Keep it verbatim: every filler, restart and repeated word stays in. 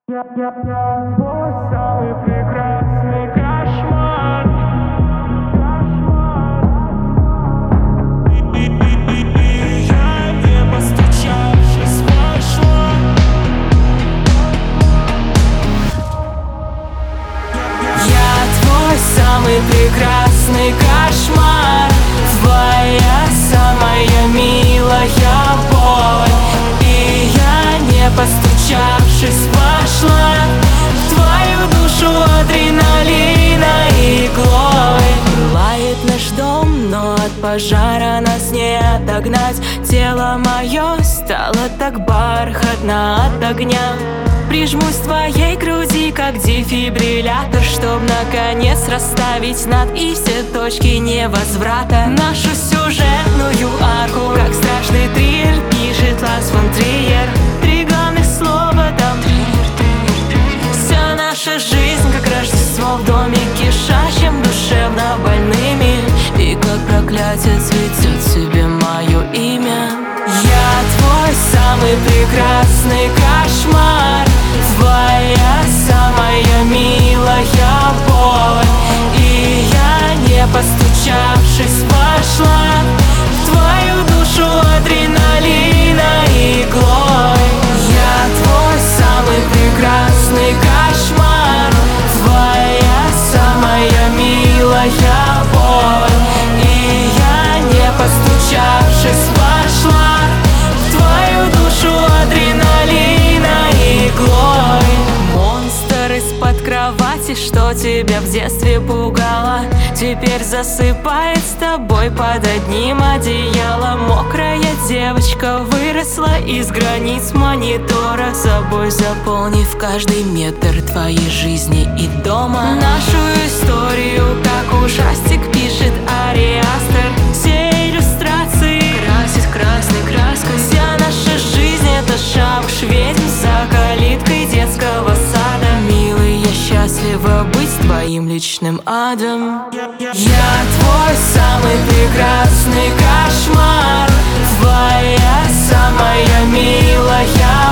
Я, я, я твой самый прекрасный кошмар. Кошмар. И, и, и, и я, не постучавшись, вошла. Я твой самый прекрасный кошмар, твоя самая милая боль. И я, не постучавшись, вошла в твою душу адреналина иглой. Пылает наш дом, но от пожара нас не отогнать. Тело мое стало так бархатно от огня. Прижмусь к твоей груди, как дефибриллятор, чтоб наконец расставить над и все точки невозврата. Нашу сюжетную арку, как страшный триллер, пишет Ларс фон Триер. Три главных слова там. Вся наша жизнь, как Рождество в доме, кишащим душевно больными. И как проклятие цветет себе мое имя. Я твой самый прекрасный кошмар, твоя самая милая боль. И я, не постучавшись, вошла в твою душу адреналина иглой. Я твой самый прекрасный кошмар, твоя самая милая боль. И я, не постучавшись, вошла в твою душу адреналина иглой. Монстр из-под кровати, что тебя в детстве пугало, теперь засыпает с тобой под одним одеялом. Мокрая девочка выросла из границ монитора, собой заполнив каждый метр твоей жизни и дома. Нашу историю, как ужастик, пишет Ари Астер. Все иллюстрации красит красной краской. Вся наша жизнь — это шабаш ведьм за калиткой детского сада. Милый, я счастлива быть твоим личным адом. Я твой самый прекрасный кошмар, твоя самая милая